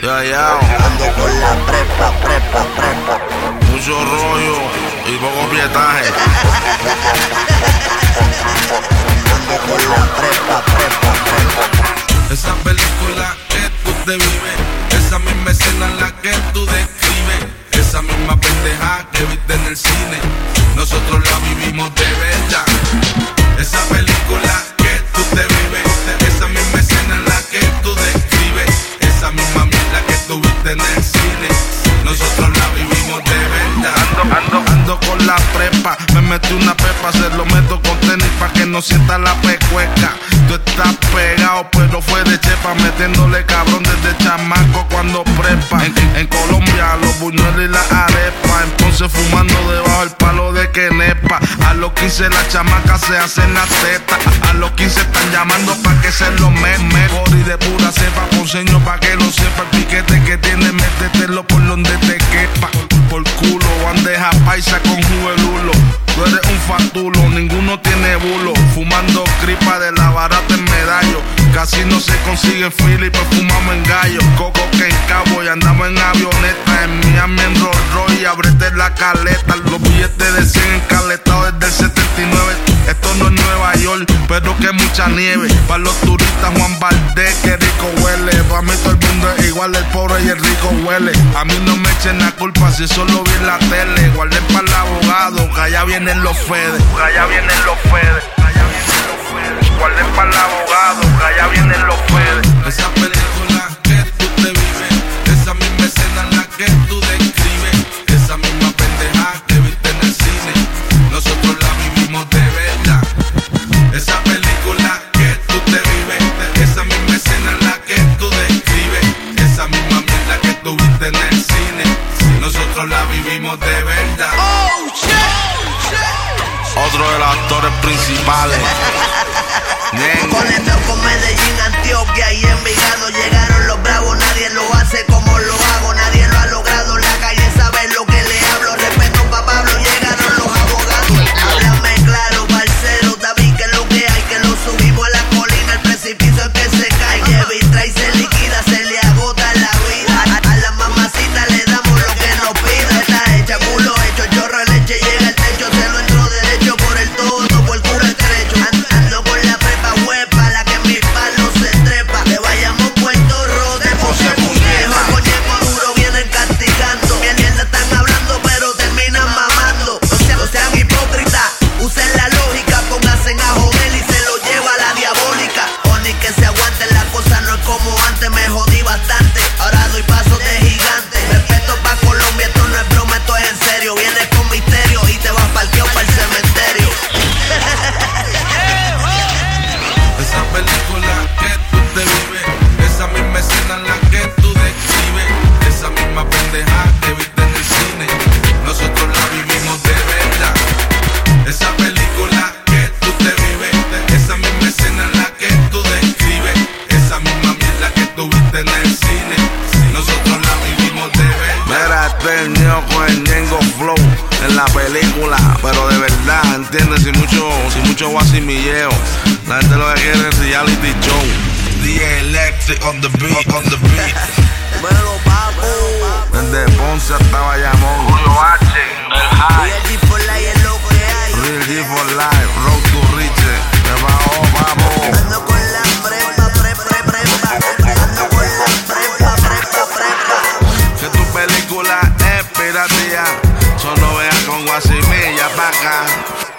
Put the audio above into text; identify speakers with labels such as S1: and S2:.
S1: Ya.
S2: Ando con la prepa.
S1: Mucho rollo y poco pietaje.
S2: Ando con la prepa.
S1: Esa película que tú te vives, esa misma escena en la que tú describes, esa misma pendeja que viste en el cine, nosotros la vivimos de verdad. Esa película que tú te vives, esa misma escena en la que tú describes, esa misma mierda que tú viste en el cine, nosotros la vivimos de verdad. Ando con la prepa, me metí una pepa, se lo meto con tenis pa' que no sienta la pecueca. Tú estás pegado, pero fue de chepa, metiéndole cabrón desde chamaco cuando prepa. En Colombia, los buñuelos y la arepa, entonces fumando debajo el palo de Kenepa. A los 15 las chamacas se hacen las tetas, a los 15 están llamando pa' que se lo mejor y de pura cepa, ponceño pa' que lo sepa. El piquete que tiene, métetelo por donde te quepa. Por culo, bandeja paisa con jugo de lulo. Tú eres un fatulo, ninguno tiene bulo. Fumando cripa de la barata en medallo. Casi no se consigue en fila y perfumamos en gallo. Coco que en Cabo y andamos en avioneta. En Miami en Rolls Royce, ábrete la caleta. Los billetes de 100 encaletados desde el 79. Esto no es Nueva York, pero que mucha nieve. Para los turistas Juan Valdez, que rico huele. Para mí todo el mundo es igual, el pobre y el rico huele. A mí no me echen la culpa si solo vi en la tele. Guarden para el abogado, que allá vienen los fedes. Guarden para el abogado, que allá vienen los fedes. Esa película que tú te vives, esa misma escena en la que tú describes, esa misma pendeja que viste en el cine, nosotros la vivimos de verdad. Esa película que tú te vives, esa misma escena en la que tú describes, esa misma mierda que tú viste en el cine, nosotros la vivimos de verdad. Otro de los actores principales.
S2: Conectado con Medellín, Antioquia y Envigado. Llegaron los bravos, nadie lo hace como lo hago. Nadie lo ha logrado, la calle sabe lo que le hablo. Respeto pa' Pablo, llegaron los abogados. Háblame claro, parcero, David, que es lo que hay. Que lo subimos a la colina, el precipicio es que se cae. Que Vitra y se liquida, se le agota la vida. A la mamacita le damos lo que nos pida. Está hecha, culo hecho, chorro de leche, llega al techo. Se lo entró derecho por el todo, por el culo estrecho. Ando con la prepa huepa, la que en mis palos se trepa. Le vayamos Puerto Rico, de José Puñejo. Coñeco duro vienen castigando. Mierda están hablando, pero terminan mamando. No sean hipócritas, usen la lógica. Pónganse a joder y se lo lleva la diabólica. O ni que se aguante, la cosa no es como antes. Me jodí bastante, ahora doy pasos de gigante. Respeto pa' Colombia, esto no es broma, esto es en serio. Vienes con misterio y te vas parqueado para el cementerio.
S1: Esa película que tú te vives, esa misma escena en la que tú describes, esa misma pendeja que viste en el cine, nosotros la vivimos de verdad. Esa película que tú te vives, esa misma escena en la que tú describes, esa misma mierda que tú viste en el cine, nosotros la vivimos de verdad. Mira, este es el Neo con el Ñengo Flow en la película, pero de verdad, ¿entiendes? Sin mucho guasimilleo. La gente lo que quiere es reality show. DJ Electric on the beat.
S2: Bueno, papo.
S1: Desde Ponce hasta Bayamón. Julio H, el High.
S2: Real G for Life es lo que hay.
S1: Real G for Life, Road to Riches. Debajo, vamos.
S2: Ando con la prepa. Ando con la prepa.
S1: Que tu película es piratería, solo vea con guasimilla pa' acá.